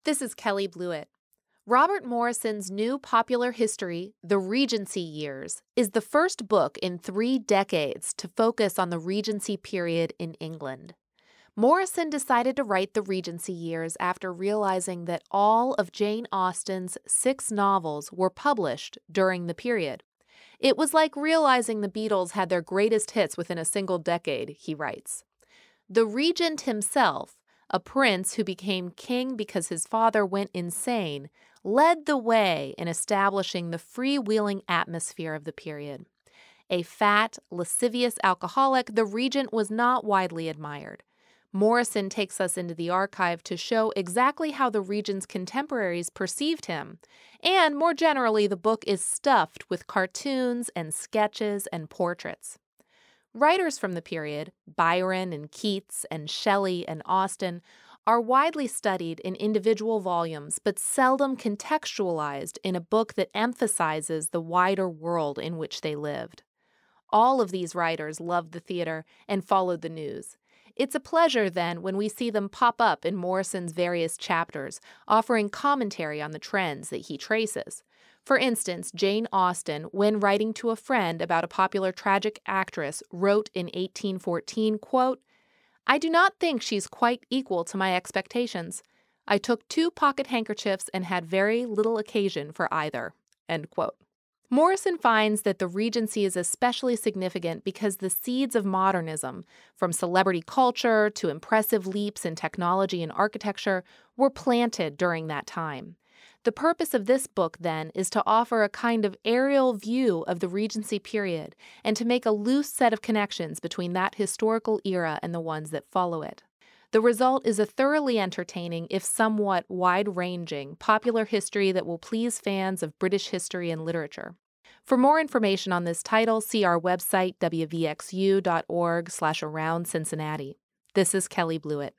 This is Kelly Blewett. Robert Morrison's new popular history, The Regency Years, is the first book in 3 decades to focus on the Regency period in England. Morrison decided to write The Regency Years after realizing that all of Jane Austen's 6 novels were published during the period. It was like realizing the Beatles had their greatest hits within a single decade, he writes. The regent himself, a prince who became king because his father went insane, led the way in establishing the freewheeling atmosphere of the period. A fat, lascivious alcoholic, the regent was not widely admired. Morrison takes us into the archive to show exactly how the regent's contemporaries perceived him. And more generally, the book is stuffed with cartoons and sketches and portraits. Writers from the period, Byron and Keats and Shelley and Austen, are widely studied in individual volumes but seldom contextualized in a book that emphasizes the wider world in which they lived. All of these writers loved the theater and followed the news. It's a pleasure, then, when we see them pop up in Morrison's various chapters, offering commentary on the trends that he traces. For instance, Jane Austen, when writing to a friend about a popular tragic actress, wrote in 1814, quote, "I do not think she's quite equal to my expectations. I took 2 pocket handkerchiefs and had very little occasion for either." End quote. Morrison finds that the Regency is especially significant because the seeds of modernism, from celebrity culture to impressive leaps in technology and architecture, were planted during that time. The purpose of this book, then, is to offer a kind of aerial view of the Regency period and to make a loose set of connections between that historical era and the ones that follow it. The result is a thoroughly entertaining, if somewhat wide-ranging, popular history that will please fans of British history and literature. For more information on this title, see our website, wvxu.org/around Cincinnati. This is Kelly Blewett.